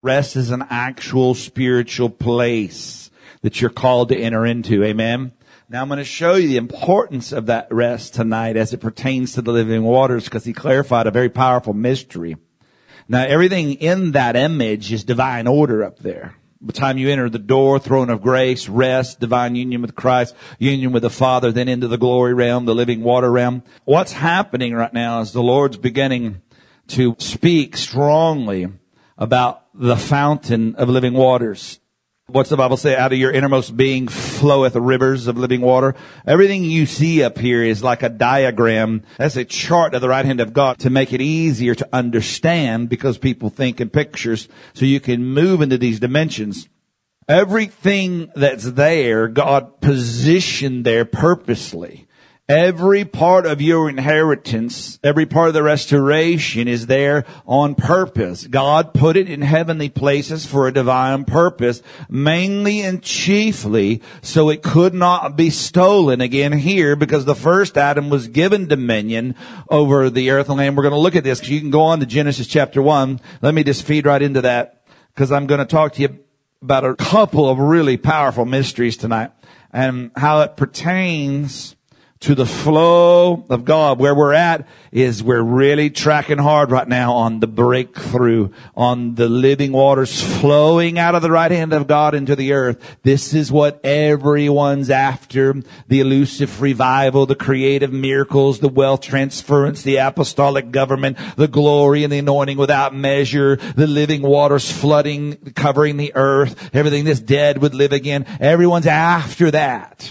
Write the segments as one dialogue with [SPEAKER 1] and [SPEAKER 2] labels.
[SPEAKER 1] Rest is an actual spiritual place that you're called to enter into. Amen. Now I'm going to show you the importance of that rest tonight as it pertains to the living waters, because he clarified a very powerful mystery. Now everything in that image is divine order up there. By the time you enter the door, throne of grace, rest, divine union with Christ, union with the Father, then into the glory realm, the living water realm. What's happening right now is the Lord's beginning to speak strongly about the fountain of living waters. What's the Bible say? Out of your innermost being floweth rivers of living water. Everything you see up here is like a diagram. That's a chart of the right hand of God to make it easier to understand, because people think in pictures, so you can move into these dimensions. Everything that's there, God positioned there purposely. Every part of your inheritance, every part of the restoration is there on purpose. God put it in heavenly places for a divine purpose, mainly and chiefly so it could not be stolen again here, because the first Adam was given dominion over the earth and land. We're going to look at this because you can go on to Genesis chapter 1. Let me just feed right into that, because I'm going to talk to you about a couple of really powerful mysteries tonight and how it pertains to the flow of God. Where we're at is we're really tracking hard right now on the breakthrough, on the living waters flowing out of the right hand of God into the earth. This is what everyone's after. The elusive revival, the creative miracles, the wealth transference, the apostolic government, the glory and the anointing without measure, the living waters flooding, covering the earth, everything that's dead would live again. Everyone's after that.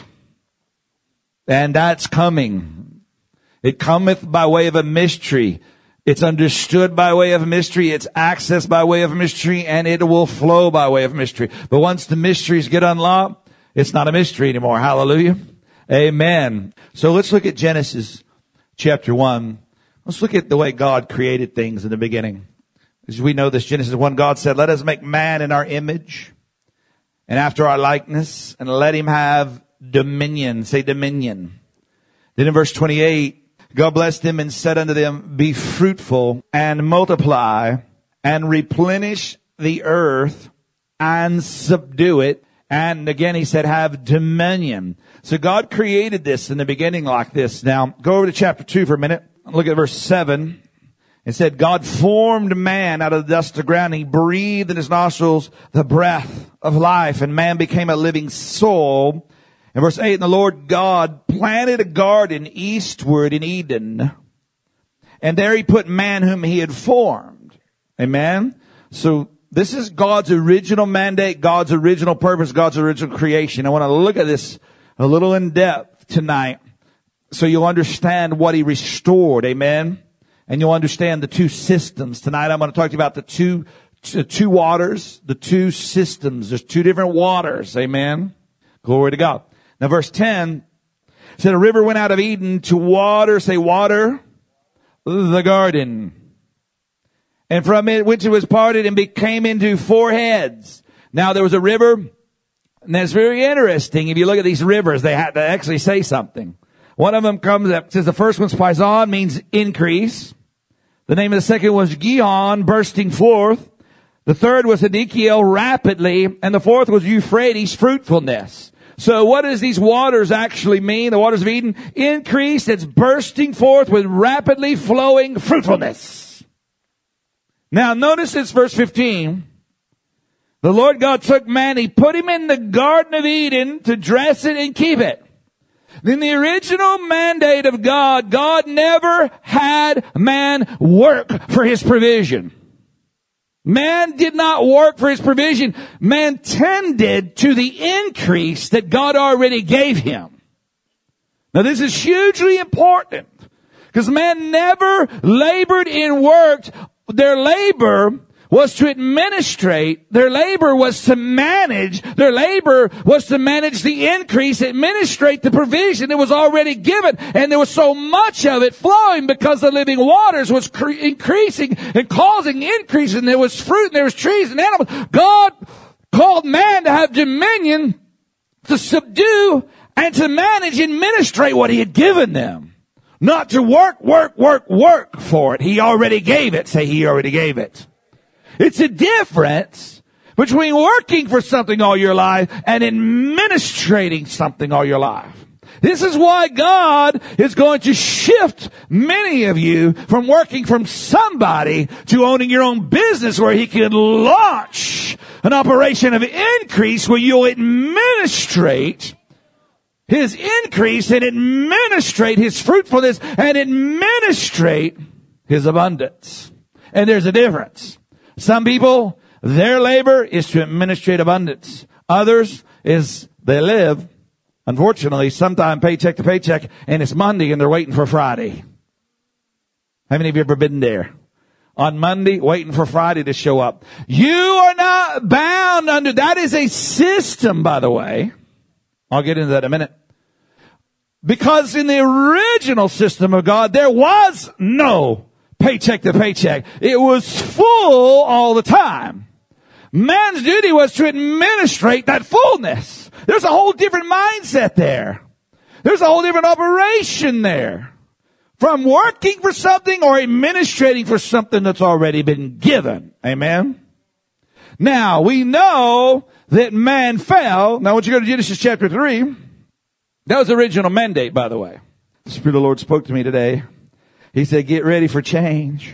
[SPEAKER 1] And that's coming. It cometh by way of a mystery. It's understood by way of a mystery. It's accessed by way of a mystery, and it will flow by way of a mystery. But once the mysteries get unlocked, it's not a mystery anymore. Hallelujah. Amen. So let's look at Genesis chapter 1. Let's look at the way God created things in the beginning. As we know this, Genesis 1, God said, let us make man in our image and after our likeness, and let him have dominion. Say dominion. Then in verse 28, God blessed them and said unto them, be fruitful and multiply and replenish the earth and subdue it. And again, he said, have dominion. So God created this in the beginning like this. Now go over to chapter 2 for a minute. Look at verse 7. It said, God formed man out of the dust of the ground. He breathed in his nostrils the breath of life, and man became a living soul. In verse 8, and the Lord God planted a garden eastward in Eden, and there he put man whom he had formed. Amen? So this is God's original mandate, God's original purpose, God's original creation. I want to look at this a little in depth tonight so you'll understand what he restored. Amen? And you'll understand the two systems. Tonight I'm going to talk to you about the two waters, the two systems. There's two different waters. Amen? Glory to God. Now verse 10 said, a river went out of Eden to water, say water, the garden. And from it which it was parted and became into four heads. Now there was a river, and that's very interesting. If you look at these rivers, they have to actually say something. One of them comes up, says the first one's Pison, means increase. The name of the second was Gihon, bursting forth. The third was Edekiel, rapidly. And the fourth was Euphrates, fruitfulness. So what does these waters actually mean? The waters of Eden, increase, it's bursting forth with rapidly flowing fruitfulness. Now notice it's verse 15. The Lord God took man, he put him in the Garden of Eden to dress it and keep it. In the original mandate of God, God never had man work for his provision. Man did not work for his provision. Man tended to the increase that God already gave him. Now this is hugely important, because man never labored and worked. Their labor was to administrate. Their labor was to manage. Their labor was to manage the increase, administrate the provision that was already given. And there was so much of it flowing because the living waters was increasing and causing increase. And there was fruit and there was trees and animals. God called man to have dominion, to subdue and to manage and administrate what he had given them. Not to work for it. He already gave it. Say, he already gave it. It's a difference between working for something all your life and administrating something all your life. This is why God is going to shift many of you from working from somebody to owning your own business, where he can launch an operation of increase where you'll administrate his increase and administrate his fruitfulness and administrate his abundance. And there's a difference. Some people, their labor is to administrate abundance. Others is they live, unfortunately, sometime paycheck to paycheck, and it's Monday and they're waiting for Friday. How many of you ever been there? On Monday, waiting for Friday to show up. You are not bound under, that is a system, by the way. I'll get into that in a minute. Because in the original system of God, there was no paycheck to paycheck. It was full all the time. Man's duty was to administrate that fullness. There's a whole different mindset there. There's a whole different operation there. From working for something or administrating for something that's already been given. Amen? Now, we know that man fell. Now, I want you to go to Genesis chapter 3. That was the original mandate, by the way. The Spirit of the Lord spoke to me today. He said, get ready for change.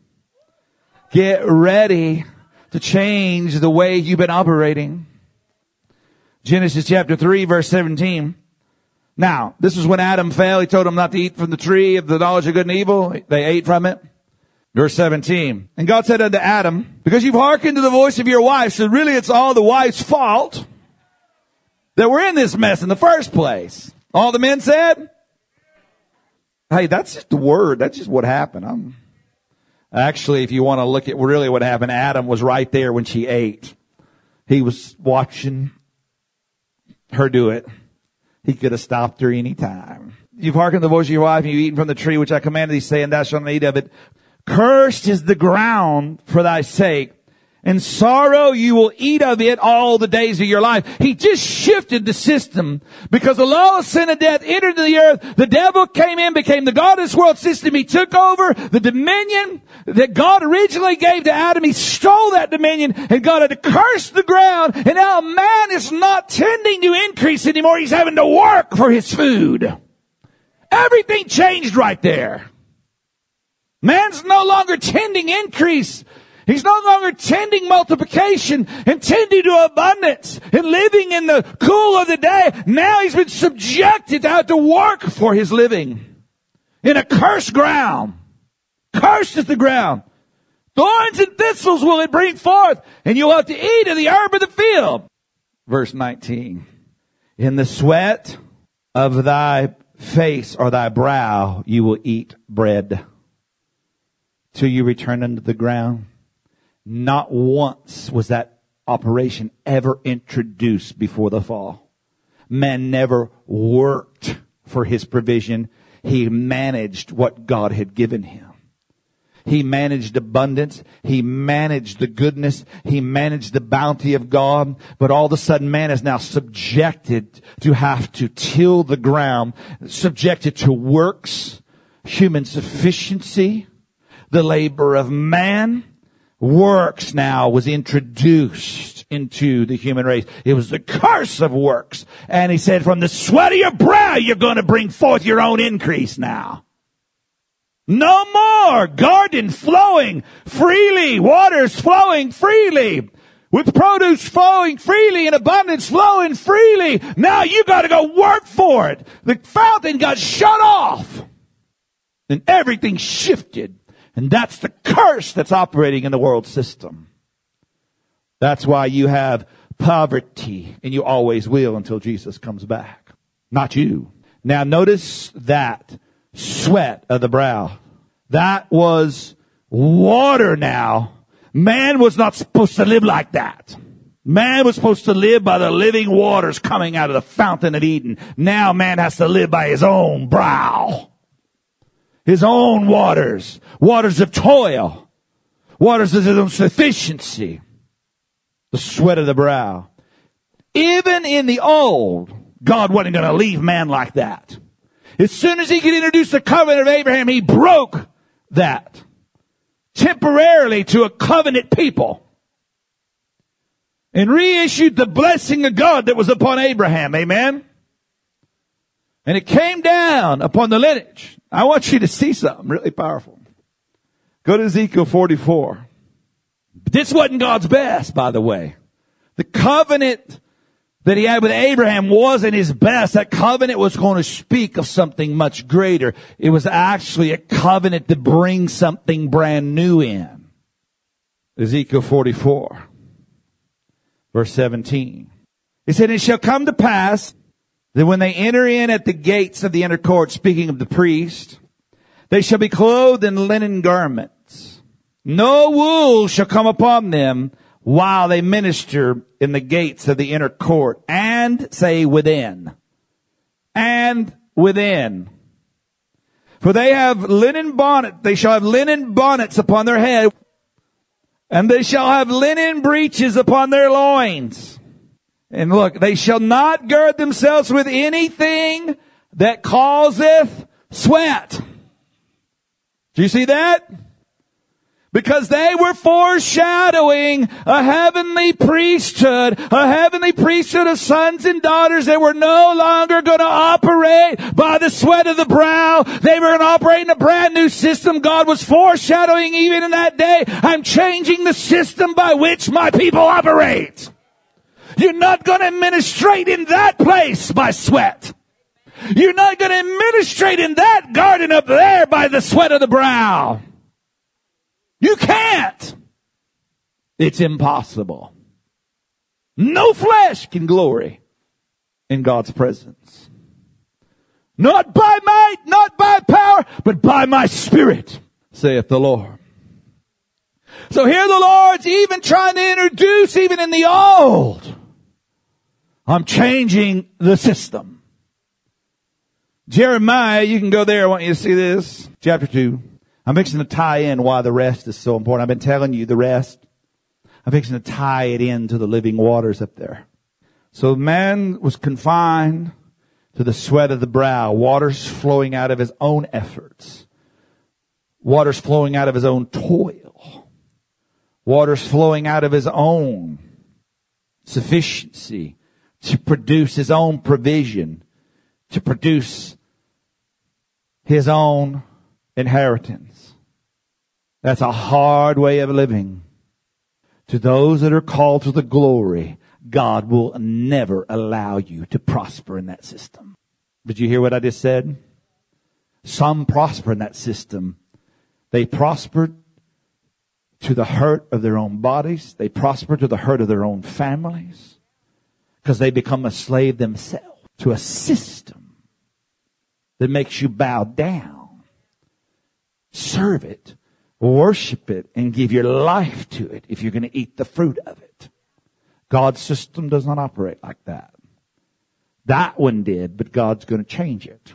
[SPEAKER 1] Get ready to change the way you've been operating. Genesis chapter 3, verse 17. Now, this is when Adam fell. He told them not to eat from the tree of the knowledge of good and evil. They ate from it. Verse 17. And God said unto Adam, because you've hearkened to the voice of your wife, so really it's all the wife's fault that we're in this mess in the first place. All the men said, hey, that's just the word. That's just what happened. Actually, if you want to look at really what happened, Adam was right there when she ate. He was watching her do it. He could have stopped her any time. You've hearkened to the voice of your wife, and you've eaten from the tree which I commanded thee, saying, thou shalt not eat of it. Cursed is the ground for thy sake. In sorrow you will eat of it all the days of your life. He just shifted the system. Because the law of sin and death entered the earth, the devil came in, became the God of this world system. He took over the dominion that God originally gave to Adam. He stole that dominion, and God had to curse the ground. And now man is not tending to increase anymore. He's having to work for his food. Everything changed right there. Man's no longer tending increase. He's no longer tending multiplication and tending to abundance and living in the cool of the day. Now he's been subjected to have to work for his living in a cursed ground. Cursed is the ground. Thorns and thistles will it bring forth, and you'll have to eat of the herb of the field. Verse 19. In the sweat of thy face or thy brow you will eat bread till you return unto the ground. Not once was that operation ever introduced before the fall. Man never worked for his provision. He managed what God had given him. He managed abundance. He managed the goodness. He managed the bounty of God. But all of a sudden, man is now subjected to have to till the ground, subjected to works, human sufficiency, the labor of man. Works now was introduced into the human race. It was the curse of works. And he said, from the sweat of your brow, you're going to bring forth your own increase now. No more garden flowing freely, waters flowing freely, with produce flowing freely and abundance flowing freely. Now you got to go work for it. The fountain got shut off and everything shifted. And that's the curse that's operating in the world system. That's why you have poverty, and you always will until Jesus comes back. Not you. Now notice that sweat of the brow. That was water now. Man was not supposed to live like that. Man was supposed to live by the living waters coming out of the fountain of Eden. Now man has to live by his own brow. His own waters. Waters of toil. Waters of his own sufficiency. The sweat of the brow. Even in the old, God wasn't going to leave man like that. As soon as he could introduce the covenant of Abraham, he broke that temporarily to a covenant people and reissued the blessing of God that was upon Abraham. Amen. And it came down upon the lineage. I want you to see something really powerful. Go to Ezekiel 44. But this wasn't God's best, by the way. The covenant that he had with Abraham wasn't his best. That covenant was going to speak of something much greater. It was actually a covenant to bring something brand new in. Ezekiel 44, verse 17. He said, "It shall come to pass that when they enter in at the gates of the inner court," speaking of the priest, "they shall be clothed in linen garments. No wool shall come upon them while they minister in the gates of the inner court," and say within. And within. "For they have linen bonnet, they shall have linen bonnets upon their head, and they shall have linen breeches upon their loins. And look, they shall not gird themselves with anything that causeth sweat." Do you see that? Because they were foreshadowing a heavenly priesthood of sons and daughters that were no longer going to operate by the sweat of the brow. They were going to operate in a brand new system. God was foreshadowing even in that day, "I'm changing the system by which my people operate. You're not going to administrate in that place by sweat. You're not going to administrate in that garden up there by the sweat of the brow. You can't. It's impossible. No flesh can glory in God's presence. Not by might, not by power, but by my Spirit, saith the Lord." So here the Lord's even trying to introduce, even in the old, I'm changing the system. Jeremiah, you can go there. I want you to see this. Chapter 2. I'm fixing to tie in why the rest is so important. I've been telling you the rest. I'm fixing to tie it into the living waters up there. So man was confined to the sweat of the brow, waters flowing out of his own efforts, waters flowing out of his own toil, waters flowing out of his own sufficiency to produce his own provision, to produce his own inheritance. That's a hard way of living. To those that are called to the glory, God will never allow you to prosper in that system. Did you hear what I just said? Some prosper in that system. They prosper to the hurt of their own bodies. They prosper to the hurt of their own families. Because they become a slave themselves to a system that makes you bow down, serve it, worship it, and give your life to it if you're going to eat the fruit of it. God's system does not operate like that. That one did, but God's going to change it.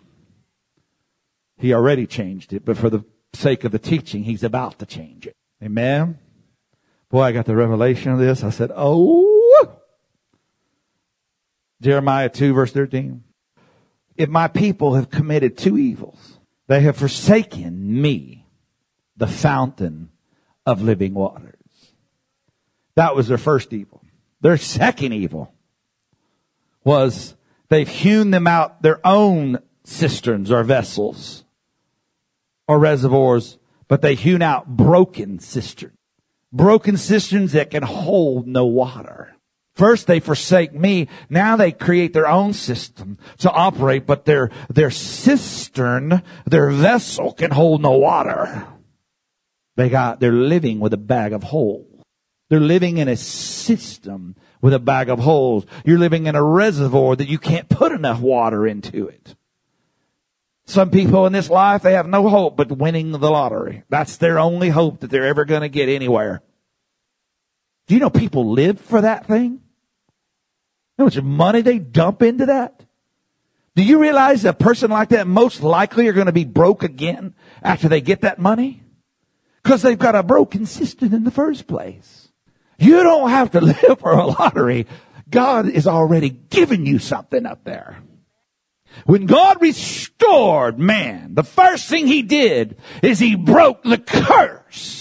[SPEAKER 1] He already changed it, but for the sake of the teaching, He's about to change it. Amen? Boy, I got the revelation of this. I said, oh! Jeremiah 2, verse 13. "If my people have committed two evils, they have forsaken me, the fountain of living waters." That was their first evil. Their second evil was they've hewn them out their own cisterns or vessels or reservoirs, but they hewn out broken cisterns. Broken cisterns that can hold no water. First they forsake me. Now they create their own system to operate, but their cistern, their vessel can hold no water. They're living with a bag of holes. They're living in a system with a bag of holes. You're living in a reservoir that you can't put enough water into it. Some people in this life, they have no hope but winning the lottery. That's their only hope that they're ever going to get anywhere. Do you know people live for that thing? How much money they dump into that? Do you realize a person like that most likely are going to be broke again after they get that money? Because they've got a broken system in the first place. You don't have to live for a lottery. God is already giving you something up there. When God restored man, the first thing He did is He broke the curse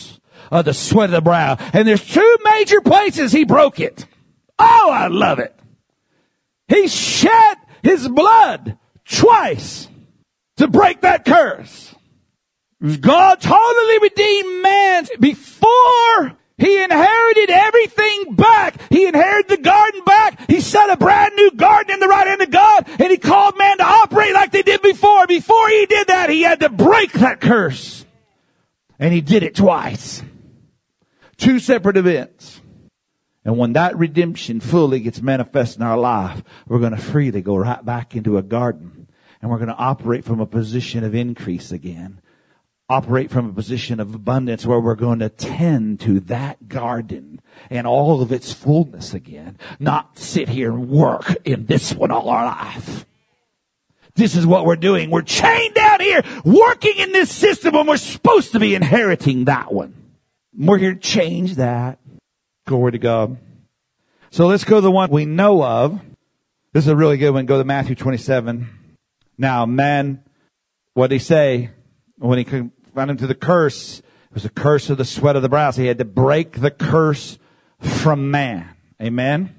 [SPEAKER 1] of the sweat of the brow. And there's two major places he broke it. Oh, I love it. He shed his blood twice to break that curse. God totally redeemed man before he inherited everything back. He inherited the garden back. He set a brand new garden in the right hand of God, and he called man to operate like they did before. Before he did that, he had to break that curse. And he did it twice. Two separate events. And when that redemption fully gets manifest in our life, we're going to freely go right back into a garden. And we're going to operate from a position of increase again. Operate from a position of abundance where we're going to tend to that garden and all of its fullness again. Not sit here and work in this one all our life. This is what we're doing. We're chained down here, working in this system when we're supposed to be inheriting that one. We're here to change that. Glory to God. So let's go to the one we know of. This is a really good one. Go to Matthew 27. Now, man, what did he say? When he found into the curse, it was a curse of the sweat of the brow. So he had to break the curse from man. Amen?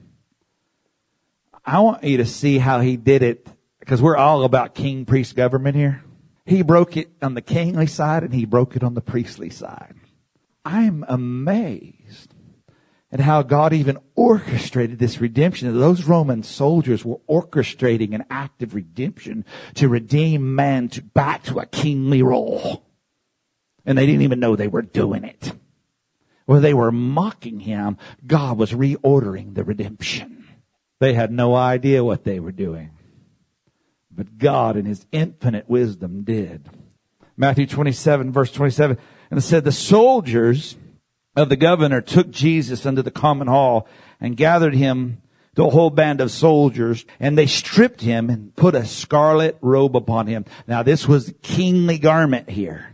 [SPEAKER 1] I want you to see how he did it, because we're all about king-priest government here. He broke it on the kingly side, and he broke it on the priestly side. I'm amazed at how God even orchestrated this redemption. Those Roman soldiers were orchestrating an act of redemption to redeem man back to a kingly role. And they didn't even know they were doing it. Well, they were mocking him. God was reordering the redemption. They had no idea what they were doing. But God in his infinite wisdom did. Matthew 27, verse 27. And it said, the soldiers of the governor took Jesus unto the common hall and gathered him to a whole band of soldiers, and they stripped him and put a scarlet robe upon him. Now this was a kingly garment here.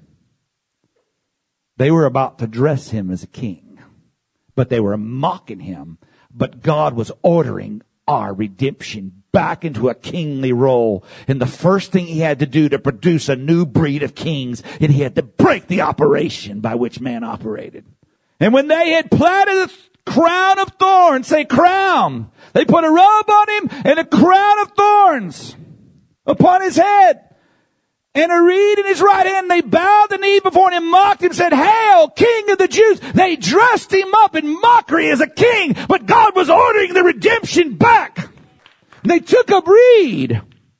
[SPEAKER 1] They were about to dress him as a king, but they were mocking him. But God was ordering our redemption back into a kingly role. And the first thing he had to do to produce a new breed of kings, and he had to break the operation by which man operated. And when they had platted a crown of thorns, say crown, they put a robe on him and a crown of thorns upon his head and a reed in his right hand. They bowed the knee before him, mocked him, said, Hail, King of the Jews. They dressed him up in mockery as a king, but God was ordering the redemption back. And they took a reed,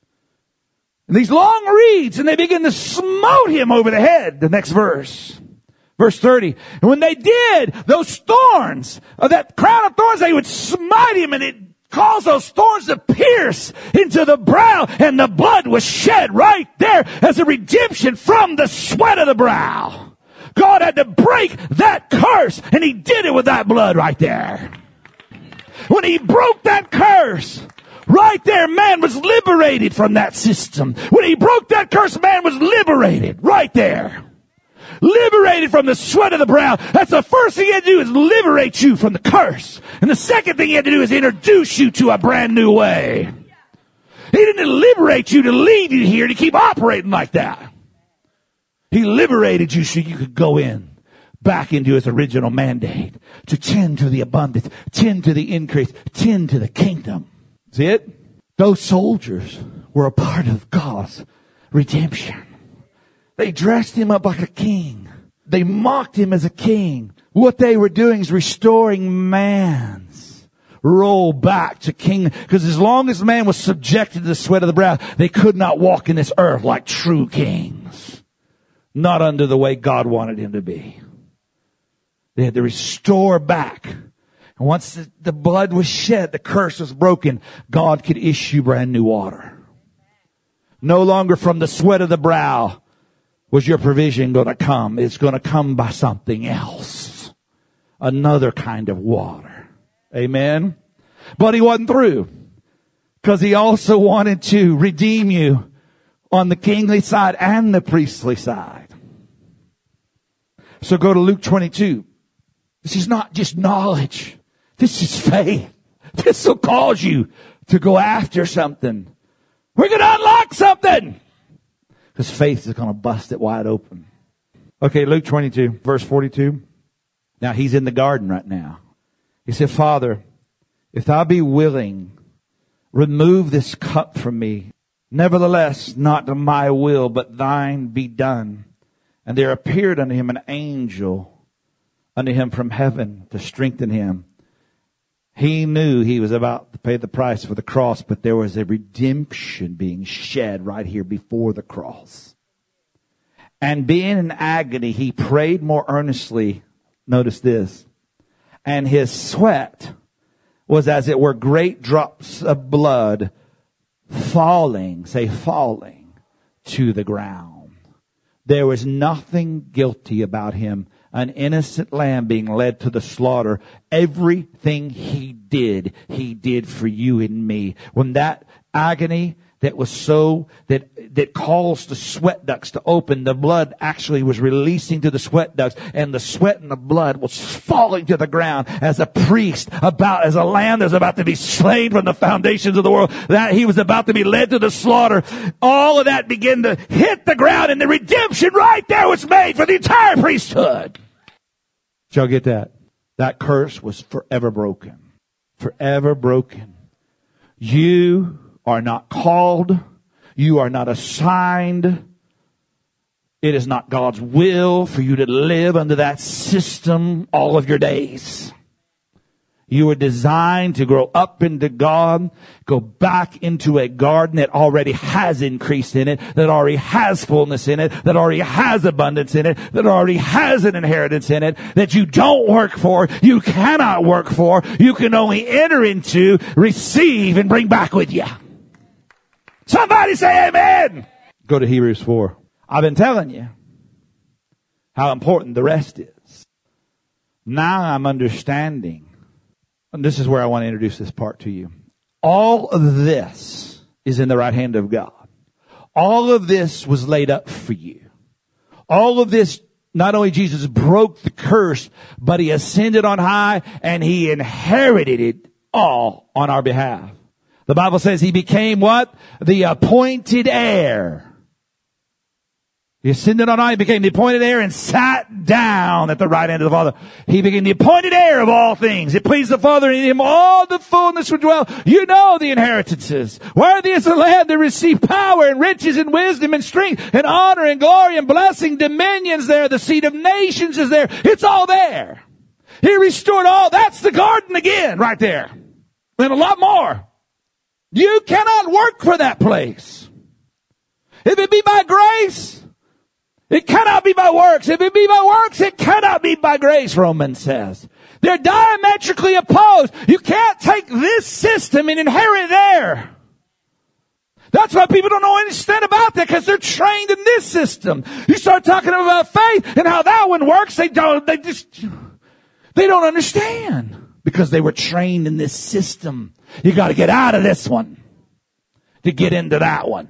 [SPEAKER 1] these long reeds, and they began to smote him over the head. The next verse. Verse 30. And when they did, those thorns, that crown of thorns, they would smite him, and it caused those thorns to pierce into the brow, and the blood was shed right there as a redemption from the sweat of the brow. God had to break that curse, and he did it with that blood right there. When he broke that curse, right there, man was liberated from that system. When he broke that curse, man was liberated right there. Liberated from the sweat of the brow. That's the first thing he had to do, is liberate you from the curse. And the second thing he had to do is introduce you to a brand new way. He didn't liberate you to leave you here to keep operating like that. He liberated you so you could go in back into his original mandate to tend to the abundance, tend to the increase, tend to the kingdom. See it? Those soldiers were a part of God's redemption. They dressed him up like a king. They mocked him as a king. What they were doing is restoring man's role back to king. Because as long as man was subjected to the sweat of the brow, they could not walk in this earth like true kings. Not under the way God wanted him to be. They had to restore back. And once the blood was shed, the curse was broken, God could issue brand new water. No longer from the sweat of the brow was your provision going to come. It's going to come by something else. Another kind of water. Amen. But he wasn't through, because he also wanted to redeem you on the kingly side and the priestly side. So go to Luke 22. This is not just knowledge. This is faith. This will cause you to go after something. We're going to unlock something. Because faith is going to bust it wide open. Okay, Luke 22, verse 42. Now he's in the garden right now. He said, Father, if thou be willing, remove this cup from me. Nevertheless, not my will, but thine be done. And there appeared unto him an angel unto him from heaven to strengthen him. He knew he was about to pay the price for the cross, but there was a redemption being shed right here before the cross. And being in agony, he prayed more earnestly. Notice this. And his sweat was as it were great drops of blood falling to the ground. There was nothing guilty about him. An innocent lamb being led to the slaughter. Everything he did for you and me. When that agony that was so, that caused the sweat ducts to open, the blood actually was releasing to the sweat ducts, and the sweat and the blood was falling to the ground as a priest as a lamb that's about to be slain from the foundations of the world, that he was about to be led to the slaughter. All of that began to hit the ground, and the redemption right there was made for the entire priesthood. Did y'all get that? That curse was forever broken. Forever broken. You are not called. You are not assigned. It is not God's will for you to live under that system all of your days. You were designed to grow up into God, go back into a garden that already has increase in it, that already has fullness in it, that already has abundance in it, that already has an inheritance in it, that you don't work for, you cannot work for, you can only enter into, receive, and bring back with you. Somebody say amen. Go to Hebrews 4. I've been telling you how important the rest is. Now I'm understanding. And this is where I want to introduce this part to you. All of this is in the right hand of God. All of this was laid up for you. All of this, not only Jesus broke the curse, but he ascended on high and he inherited it all on our behalf. The Bible says he became what? The appointed heir. He ascended on high, he became the appointed heir and sat down at the right hand of the Father. He became the appointed heir of all things. It pleased the Father, and in him all the fullness would dwell. You know the inheritances. Worthy is the Lamb to receive power and riches and wisdom and strength and honor and glory and blessing. Dominions there. The seed of nations is there. It's all there. He restored all. That's the garden again right there. And a lot more. You cannot work for that place. If it be by grace, it cannot be by works. If it be by works, it cannot be by grace, Romans says. They're diametrically opposed. You can't take this system and inherit there. That's why people don't know anything about that, because they're trained in this system. You start talking about faith and how that one works, they don't understand, because they were trained in this system. You got to get out of this one to get into that one.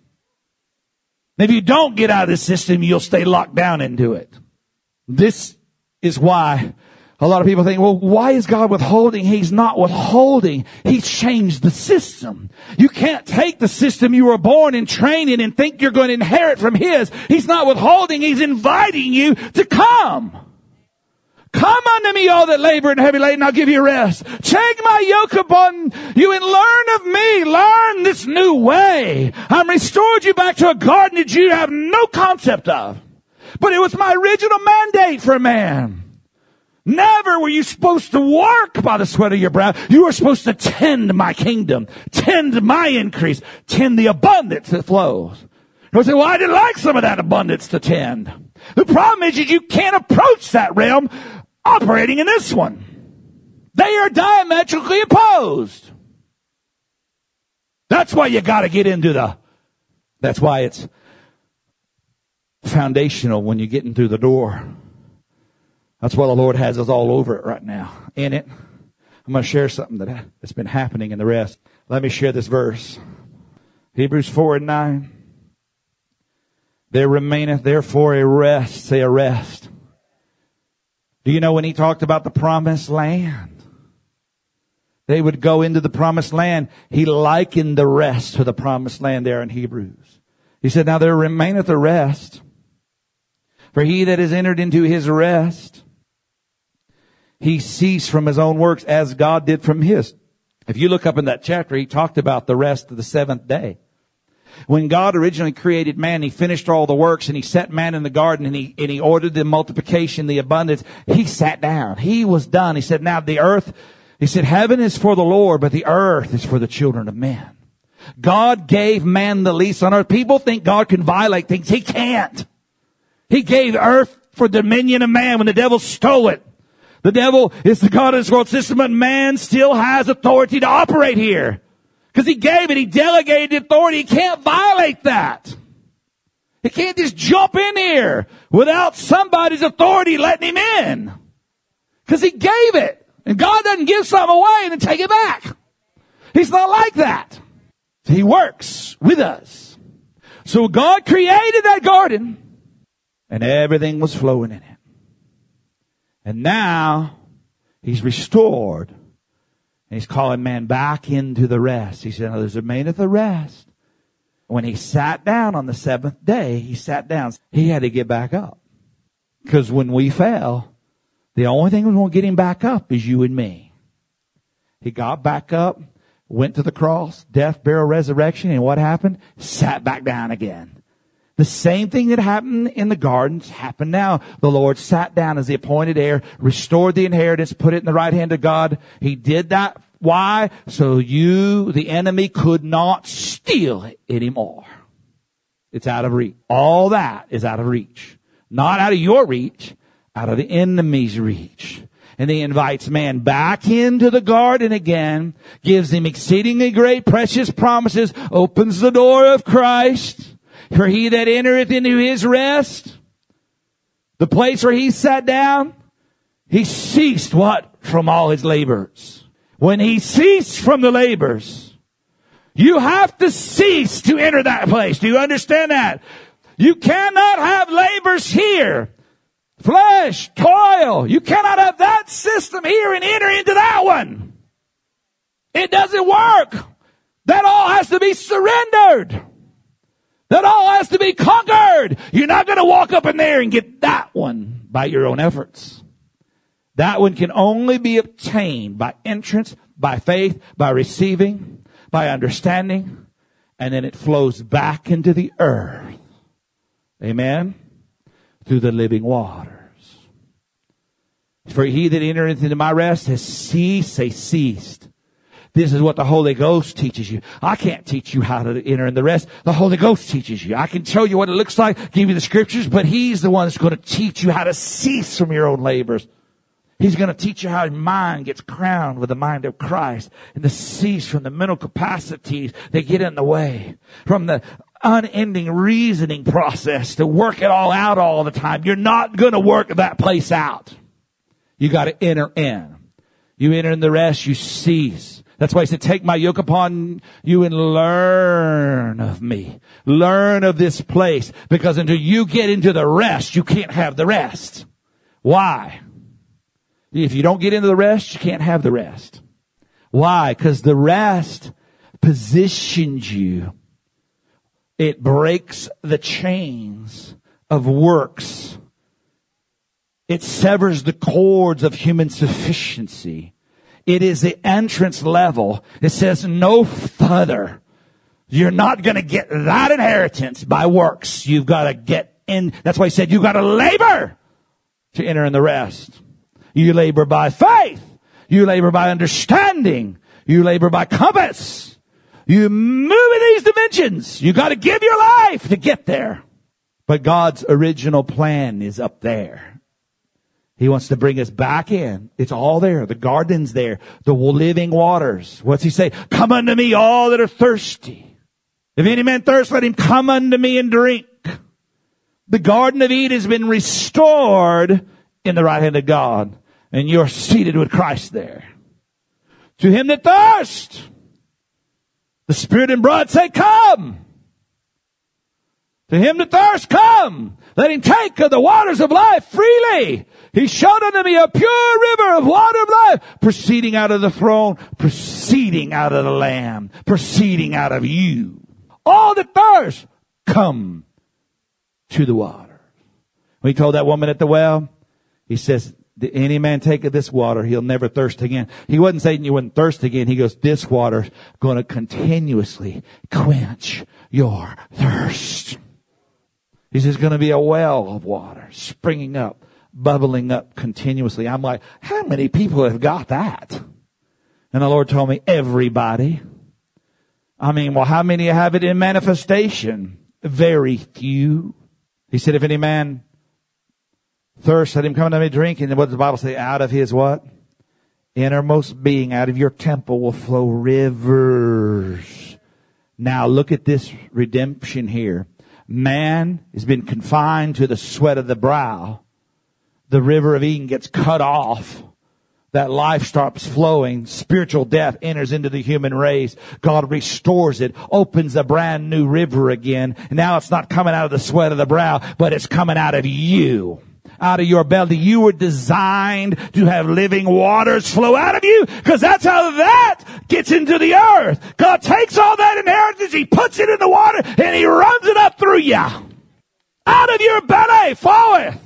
[SPEAKER 1] If you don't get out of this system, you'll stay locked down into it. This is why a lot of people think, well, why is God withholding? He's not withholding. He's changed the system. You can't take the system you were born and trained in and think you're going to inherit from His. He's not withholding. He's inviting you to come. Come unto me, all that labor and heavy laden, I'll give you rest. Take my yoke upon you and learn of me. Learn this new way. I'm restored you back to a garden that you have no concept of. But it was my original mandate for man. Never were you supposed to work by the sweat of your brow. You were supposed to tend my kingdom, tend my increase, tend the abundance that flows. You say, well, I didn't like some of that abundance to tend. The problem is you can't approach that realm operating in this one. They are diametrically opposed. That's why you got to get into that's why it's foundational when you get in through the door. That's why the Lord has us all over it right now. In it, I'm going to share something that's been happening in the rest. Let me share this verse. Hebrews 4:9. There remaineth therefore a rest. Say a rest. Do you know when he talked about the promised land? They would go into the promised land. He likened the rest to the promised land there in Hebrews. He said, now there remaineth a rest. For he that is entered into his rest He ceased from his own works as God did from his. If you look up in that chapter, he talked about the rest of the seventh day. When God originally created man, he finished all the works and he set man in the garden and he ordered the multiplication, the abundance. He sat down. He was done. He said, now the earth, he said, heaven is for the Lord, but the earth is for the children of men. God gave man the lease on earth. People think God can violate things. He can't. He gave earth for dominion of man when the devil stole it. The devil is the God of this world system, but man still has authority to operate here. Because he gave it, he delegated the authority. He can't violate that. He can't just jump in here without somebody's authority letting him in. Because he gave it. And God doesn't give something away and then take it back. He's not like that. He works with us. So God created that garden and everything was flowing in it. And now he's restored. And he's calling man back into the rest. He said, now there's remaineth a rest. When he sat down on the seventh day, he sat down. He had to get back up. Because when we fell, the only thing that was going to get him back up is you and me. He got back up, went to the cross, death, burial, resurrection, and what happened? Sat back down again. The same thing that happened in the gardens happened now. The Lord sat down as the appointed heir, restored the inheritance, put it in the right hand of God. He did that. Why? So you, the enemy, could not steal it anymore. It's out of reach. All that is out of reach. Not out of your reach, out of the enemy's reach. And he invites man back into the garden again, gives him exceedingly great precious promises, opens the door of Christ. For he that entereth into his rest, the place where he sat down, he ceased what? From all his labors. When he ceased from the labors, you have to cease to enter that place. Do you understand that? You cannot have labors here. Flesh, toil. You cannot have that system here and enter into that one. It doesn't work. That all has to be surrendered. That all has to be conquered. You're not going to walk up in there and get that one by your own efforts. That one can only be obtained by entrance, by faith, by receiving, by understanding, and then it flows back into the earth. Amen? Through the living waters. For he that entereth into my rest has ceased, say ceased. This is what the Holy Ghost teaches you. I can't teach you how to enter in the rest. The Holy Ghost teaches you. I can show you what it looks like, give you the scriptures, but he's the one that's going to teach you how to cease from your own labors. He's going to teach you how your mind gets crowned with the mind of Christ and to cease from the mental capacities that get in the way, from the unending reasoning process to work it all out all the time. You're not going to work that place out. You got to enter in. You enter in the rest, you cease. That's why he said, take my yoke upon you and learn of me. Learn of this place. Because until you get into the rest, you can't have the rest. Why? If you don't get into the rest, you can't have the rest. Why? Because the rest positions you. It breaks the chains of works. It severs the cords of human sufficiency. It is the entrance level. It says no further. You're not going to get that inheritance by works. You've got to get in. That's why he said you've got to labor to enter in the rest. You labor by faith. You labor by understanding. You labor by compass. You move in these dimensions. You got to give your life to get there. But God's original plan is up there. He wants to bring us back in. It's all there. The garden's there. The living waters. What's he say? Come unto me, all that are thirsty. If any man thirst, let him come unto me and drink. The Garden of Eden has been restored in the right hand of God. And you're seated with Christ there. To him that thirst, the Spirit and blood say, come. To him that thirst, come. Let him take of the waters of life freely. He showed unto me a pure river of water of life, proceeding out of the throne, proceeding out of the Lamb, proceeding out of you. All that thirst, come to the water. When he told that woman at the well, he says, Any man take of this water, he'll never thirst again. He wasn't saying you wouldn't thirst again. He goes, this water's going to continuously quench your thirst. He says, it's going to be a well of water springing up, bubbling up continuously. I'm like, how many people have got that? And the Lord told me, everybody. I mean, well, how many have it in manifestation? Very few. He said, if any man thirst, let him come to me drink. And what does the Bible say? Out of his what? Innermost being, out of your temple will flow rivers. Now look at this redemption here. Man has been confined to the sweat of the brow. The river of Eden gets cut off. That life stops flowing. Spiritual death enters into the human race. God restores it, opens a brand new river again. And now it's not coming out of the sweat of the brow, but it's coming out of you. Out of your belly. You were designed to have living waters flow out of you, because that's how that gets into the earth. God takes all that inheritance, He puts it in the water, and He runs it up through you. Out of your belly floweth.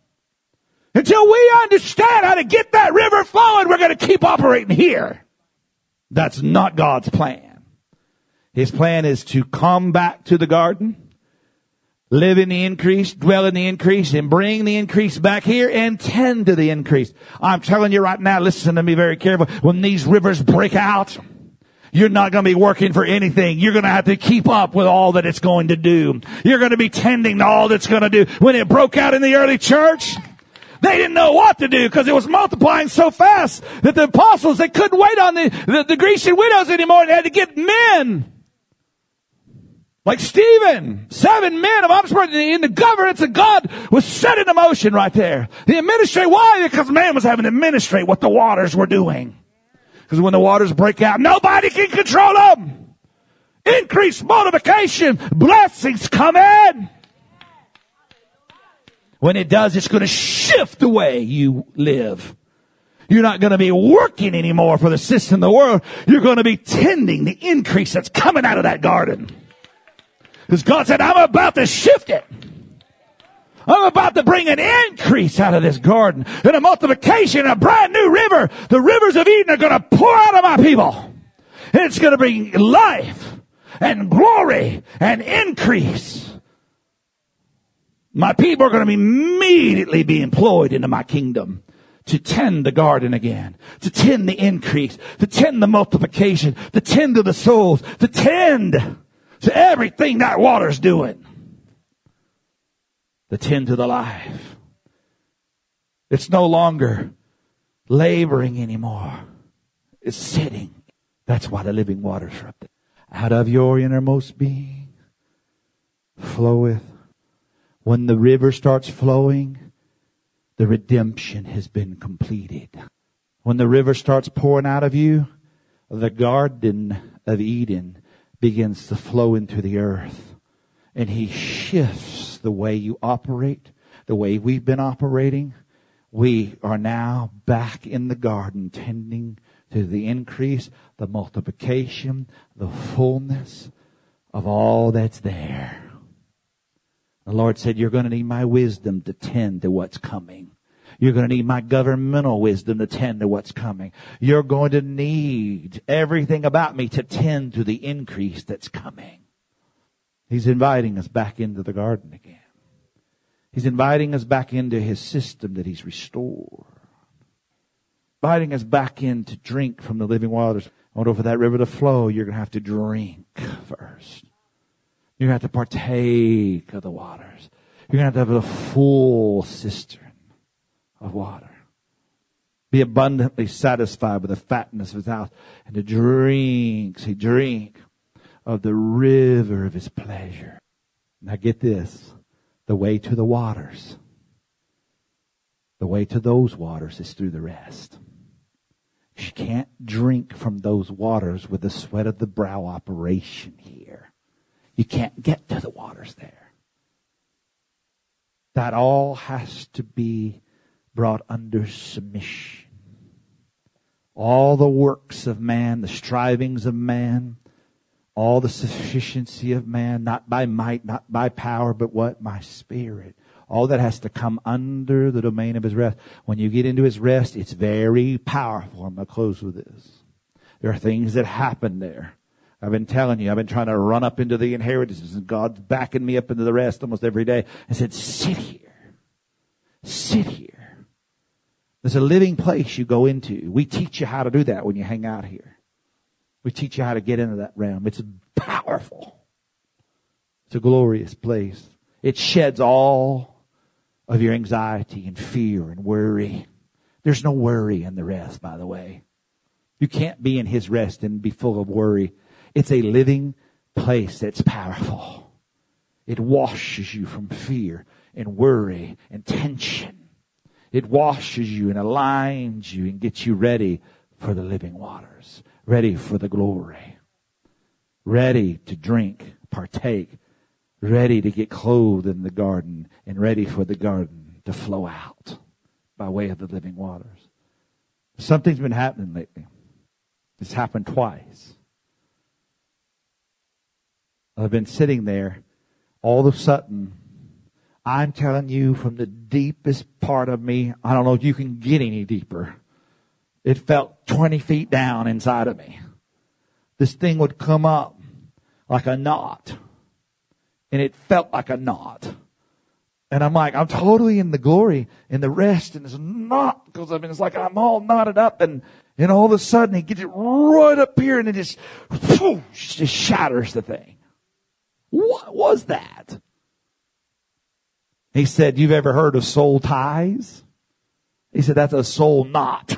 [SPEAKER 1] Until we understand how to get that river flowing, we're going to keep operating here. That's not God's plan. His plan is to come back to the garden, live in the increase, dwell in the increase, and bring the increase back here and tend to the increase. I'm telling you right now, listen to me very carefully. When these rivers break out, you're not going to be working for anything. You're going to have to keep up with all that it's going to do. You're going to be tending to all that's going to do. When it broke out in the early church, they didn't know what to do because it was multiplying so fast that the apostles, they couldn't wait on the Grecian widows anymore. They had to get men. Like Stephen, 7 men of Oxford in the governance of God was set into motion right there. The administrate, why? Because man was having to administrate what the waters were doing. Because when the waters break out, nobody can control them. Increased multiplication, blessings come in. When it does, it's going to shift the way you live. You're not going to be working anymore for the system of the world. You're going to be tending the increase that's coming out of that garden. Because God said, I'm about to shift it. I'm about to bring an increase out of this garden. And a multiplication, a brand new river. The rivers of Eden are going to pour out of my people. And it's going to bring life and glory and increase. My people are going to be immediately be employed into my kingdom to tend the garden again, to tend the increase, to tend the multiplication, to tend to the souls, to tend to everything that water's doing. To tend to the life. It's no longer laboring anymore. It's sitting. That's why the living waters are up there. Out of your innermost being floweth. When the river starts flowing, the redemption has been completed. When the river starts pouring out of you, the garden of Eden begins to flow into the earth. And He shifts the way you operate, the way we've been operating. We are now back in the garden, tending to the increase, the multiplication, the fullness of all that's there. The Lord said, you're going to need my wisdom to tend to what's coming. You're going to need my governmental wisdom to tend to what's coming. You're going to need everything about me to tend to the increase that's coming. He's inviting us back into the garden again. He's inviting us back into His system that He's restored. Inviting us back in to drink from the living waters. In order for that river to flow, you're going to have to drink first. You're going to have to partake of the waters. You're going to have a full cistern of water. Be abundantly satisfied with the fatness of His house. And to drink of the river of His pleasure. Now get this. The way to the waters. The way to those waters is through the rest. You can't drink from those waters with the sweat of the brow operation here. You can't get to the waters there. That all has to be brought under submission. All the works of man, the strivings of man, all the sufficiency of man, not by might, not by power, but what? My spirit. All that has to come under the domain of his rest. When you get into his rest, it's very powerful. I'm going to close with this. There are things that happen there. I've been telling you, I've been trying to run up into the inheritances, and God's backing me up into the rest almost every day. I said, sit here. Sit here. There's a living place you go into. We teach you how to do that when you hang out here. We teach you how to get into that realm. It's powerful. It's a glorious place. It sheds all of your anxiety and fear and worry. There's no worry in the rest, by the way. You can't be in his rest and be full of worry. It's a living place that's powerful. It washes you from fear and worry and tension. It washes you and aligns you and gets you ready for the living waters, ready for the glory, ready to drink, partake, ready to get clothed in the garden, and ready for the garden to flow out by way of the living waters. Something's been happening lately. It's happened twice. I've been sitting there. All of a sudden, I'm telling you from the deepest part of me, I don't know if you can get any deeper. It felt 20 feet down inside of me. This thing would come up like a knot. And it felt like a knot. And I'm like, I'm totally in the glory, in the rest, and it's not, because it's like I'm all knotted up, and all of a sudden he gets it right up here, and it just shatters the thing. What was that? He said, you've ever heard of soul ties? He said, that's a soul knot.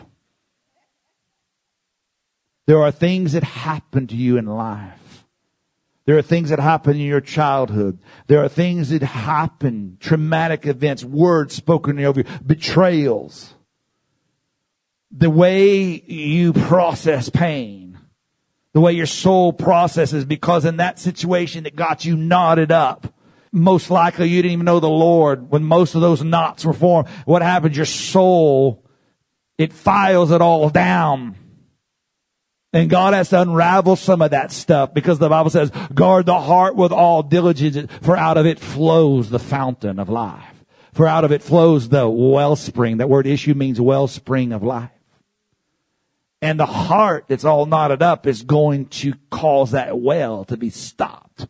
[SPEAKER 1] There are things that happen to you in life. There are things that happen in your childhood. There are things that happen, traumatic events, words spoken over you, betrayals. The way you process pain, the way your soul processes, because in that situation that got you knotted up, most likely you didn't even know the Lord when most of those knots were formed. What happens? Your soul, it files it all down. And God has to unravel some of that stuff, because the Bible says, guard the heart with all diligence, for out of it flows the fountain of life. For out of it flows the wellspring. That word issue means wellspring of life. And the heart that's all knotted up is going to cause that well to be stopped.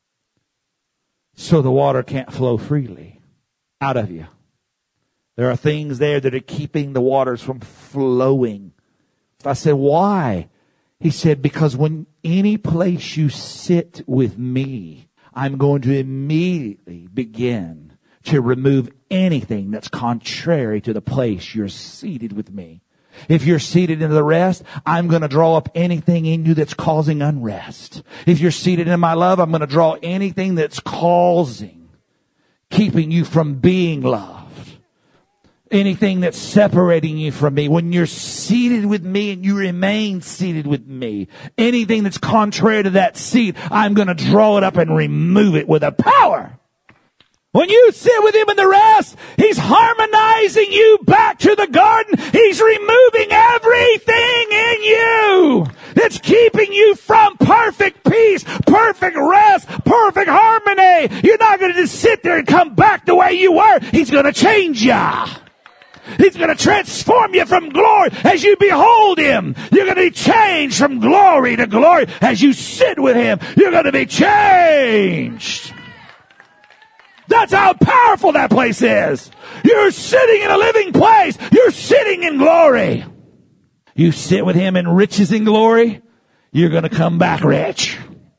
[SPEAKER 1] So the water can't flow freely out of you. There are things there that are keeping the waters from flowing. I said, why? He said, because when any place you sit with me, I'm going to immediately begin to remove anything that's contrary to the place you're seated with me. If you're seated in the rest, I'm going to draw up anything in you that's causing unrest. If you're seated in my love, I'm going to draw anything that's keeping you from being loved. Anything that's separating you from me. When you're seated with me and you remain seated with me, anything that's contrary to that seat, I'm going to draw it up and remove it with a power. When you sit with him in the rest, he's harmonizing you back to the garden. He's removing everything in you that's keeping you from perfect peace, perfect rest, perfect harmony. You're not going to just sit there and come back the way you were. He's going to change you. He's going to transform you from glory as you behold him. You're going to be changed from glory to glory as you sit with him. You're going to be changed. That's how powerful that place is. You're sitting in a living place. You're sitting in glory. You sit with him in riches and glory, you're going to come back rich.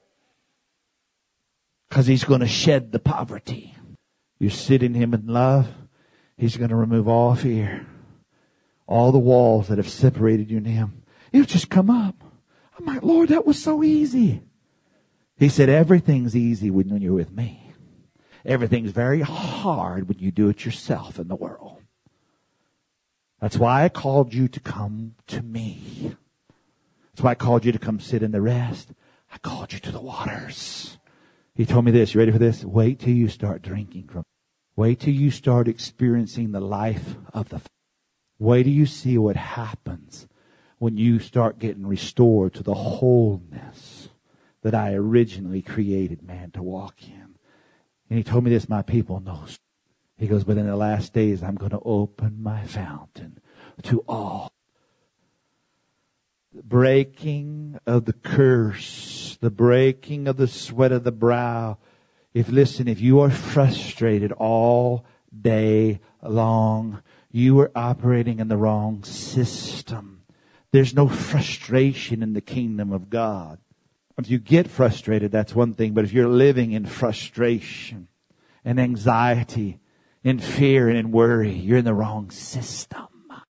[SPEAKER 1] Because he's going to shed the poverty. You sit in him in love, he's going to remove all fear. All the walls that have separated you and him. It'll just come up. I'm like, Lord, that was so easy. He said, everything's easy when you're with me. Everything's very hard when you do it yourself in the world. That's why I called you to come to me. That's why I called you to come sit in the rest. I called you to the waters. He told me this. You ready for this? Wait till you start drinking from. Wait till you start experiencing the life of the. Wait till you see what happens when you start getting restored to the wholeness that I originally created man to walk in. And he told me this, my people knows. He goes, but in the last days, I'm going to open my fountain to all. The breaking of the curse, the breaking of the sweat of the brow. If you are frustrated all day long, you are operating in the wrong system. There's no frustration in the kingdom of God. If you get frustrated, that's one thing. But if you're living in frustration and anxiety, in fear and in worry, you're in the wrong system.